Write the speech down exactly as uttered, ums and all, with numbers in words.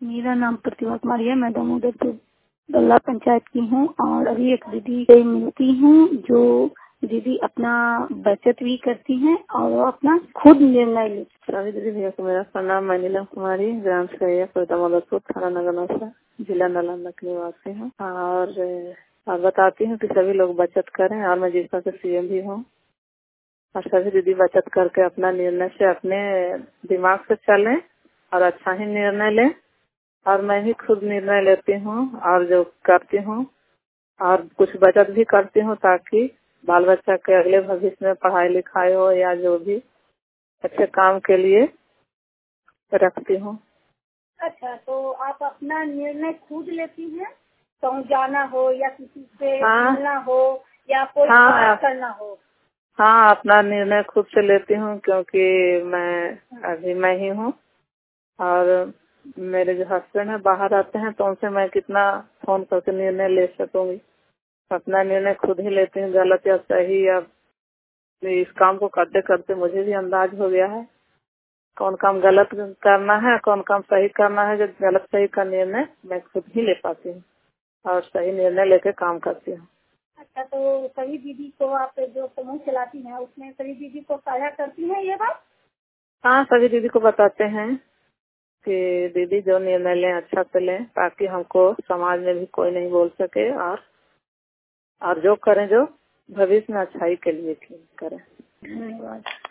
मेरा नाम प्रतिभा कुमारी है। मैं दामोदरपुर दल्ला पंचायत की हूँ और अभी एक दीदी से मिलती हूँ जो दीदी अपना बचत भी करती हैं और वो अपना खुद निर्णय लेती हैं। दीदी भैया को मेरा नाम मैं नीलम कुमारी, ग्राम से दामोदरपुर, थाना नगर नौसा, जिला नालंदा की निवासी हूँ। और और बताती हूँ कि सभी लोग बचत करें और मैं जीविका के सीएम भी हूँ। और सभी दीदी बचत करके अपना निर्णय से अपने दिमाग से चलें और अच्छा ही निर्णय लें। और मैं भी खुद निर्णय लेती हूँ और जो करती हूँ और कुछ बचत भी करती हूँ ताकि बाल बच्चा के अगले भविष्य में पढ़ाई लिखाई हो या जो भी अच्छे काम के लिए रखती हूँ। अच्छा, तो आप अपना निर्णय खुद लेती हैं? कहीं जाना हो या किसी से हाँ, मिलना हो या कोई हाँ, बात करना हो? हाँ, अपना निर्णय खुद से लेती हूँ क्योंकि मैं अभी मैं ही हूँ और मेरे जो हस्बैंड है बाहर आते हैं तो उनसे मैं कितना फोन करके निर्णय ले सकूंगी। अपना निर्णय खुद ही लेती हूँ, गलत या सही। या इस काम को करते करते मुझे भी अंदाज हो गया है कौन काम गलत करना है, कौन काम सही करना है। जो गलत सही का निर्णय मैं खुद ही ले पाती हूँ और सही निर्णय लेके काम करती हूँ। अच्छा, तो सभी दीदी को आप जो समूह चलाती हैं उसमें सभी दीदी को साझा करती हैं ये बात? हाँ, सभी दीदी को बताते हैं कि दीदी जो निर्णय लें अच्छा से लें ताकि हमको समाज में भी कोई नहीं बोल सके और और जो करें जो भविष्य में अच्छाई के लिए करें। धन्यवाद।